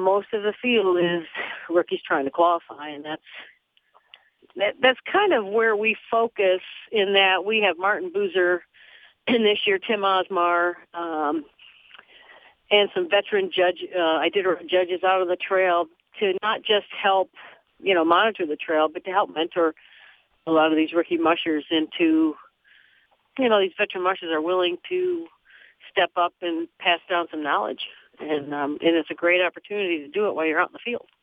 most of the field is rookies trying to qualify, and that's kind of where we focus. In that we have Martin Boozer, and this year Tim Osmar, and some veteran judges out on the trail to not just help, monitor the trail, but to help mentor a lot of these rookie mushers into, these veteran mushers are willing to step up and pass down some knowledge. And it's a great opportunity to do it while you're out in the field.